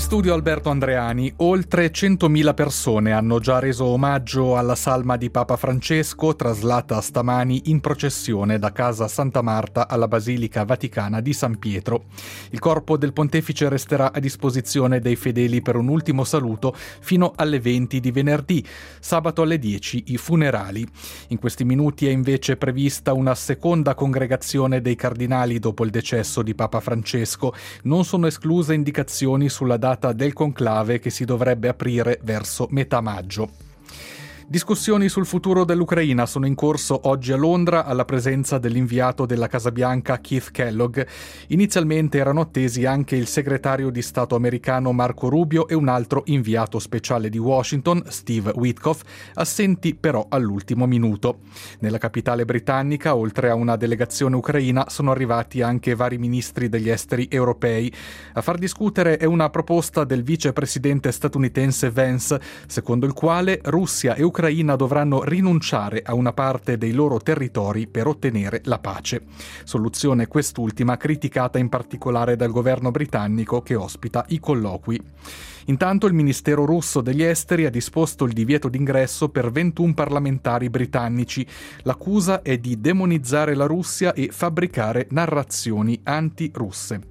studio Alberto Andreani. Oltre 100.000 persone hanno già reso omaggio alla salma di Papa Francesco, traslata stamani in processione da Casa Santa Marta alla Basilica Vaticana di San Pietro. Il corpo del pontefice resterà a disposizione dei fedeli per un ultimo saluto fino alle 20 di venerdì. Sabato alle 10 i funerali. In questi minuti è invece prevista una seconda congregazione dei cardinali dopo il decesso di Papa Francesco. Non sono escluse indicazioni sulla data del conclave che si dovrebbe aprire verso metà maggio. Discussioni sul futuro dell'Ucraina sono in corso oggi a Londra alla presenza dell'inviato della Casa Bianca Keith Kellogg. Inizialmente erano attesi anche il segretario di Stato americano Marco Rubio e un altro inviato speciale di Washington, Steve Witkoff, assenti però all'ultimo minuto. Nella capitale britannica, oltre a una delegazione ucraina, sono arrivati anche vari ministri degli esteri europei. A far discutere è una proposta del vicepresidente statunitense Vance, secondo il quale Russia e Ucraina dovranno rinunciare a una parte dei loro territori per ottenere la pace. Soluzione quest'ultima criticata in particolare dal governo britannico che ospita i colloqui. Intanto il Ministero russo degli esteri ha disposto il divieto d'ingresso per 21 parlamentari britannici. L'accusa è di demonizzare la Russia e fabbricare narrazioni anti-russe.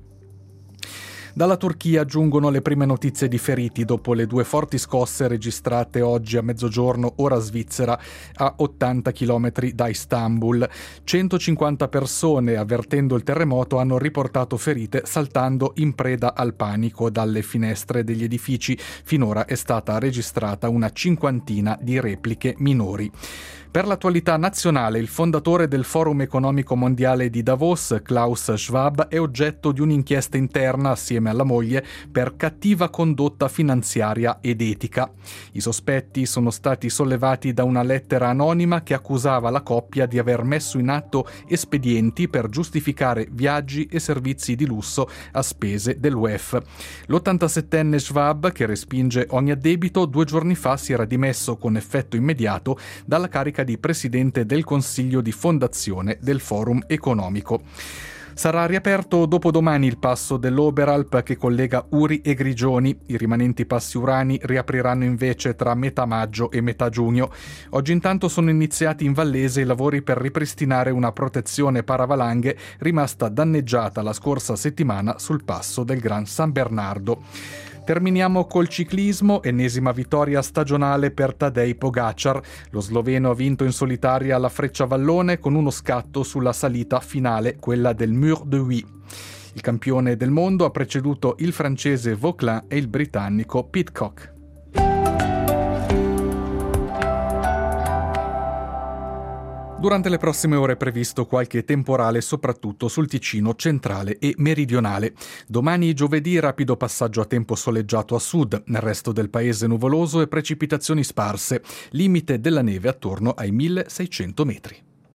Dalla Turchia giungono le prime notizie di feriti dopo le 2 forti scosse registrate oggi a mezzogiorno ora svizzera a 80 km da Istanbul. 150 persone, avvertendo il terremoto, hanno riportato ferite saltando in preda al panico dalle finestre degli edifici. Finora è stata registrata una cinquantina di repliche minori. Per l'attualità nazionale, il fondatore del Forum Economico Mondiale di Davos, Klaus Schwab, è oggetto di un'inchiesta interna assieme alla moglie per cattiva condotta finanziaria ed etica. I sospetti sono stati sollevati da una lettera anonima che accusava la coppia di aver messo in atto espedienti per giustificare viaggi e servizi di lusso a spese dell'UEF. L'87enne Schwab, che respinge ogni addebito, 2 giorni fa si era dimesso con effetto immediato dalla carica di presidente del Consiglio di fondazione del Forum Economico. Sarà riaperto dopodomani il passo dell'Oberalp che collega Uri e Grigioni. I rimanenti passi urani riapriranno invece tra metà maggio e metà giugno. Oggi intanto sono iniziati in Vallese i lavori per ripristinare una protezione paravalanghe rimasta danneggiata la scorsa settimana sul passo del Gran San Bernardo. Terminiamo col ciclismo, ennesima vittoria stagionale per Tadej Pogačar. Lo sloveno ha vinto in solitaria la Frecciavallone con uno scatto sulla salita finale, quella del Mur de Huy. Il campione del mondo ha preceduto il francese Vauquelin e il britannico Pidcock. Durante le prossime ore è previsto qualche temporale soprattutto sul Ticino centrale e meridionale. Domani giovedì rapido passaggio a tempo soleggiato a sud, nel resto del paese nuvoloso e precipitazioni sparse, limite della neve attorno ai 1600 metri.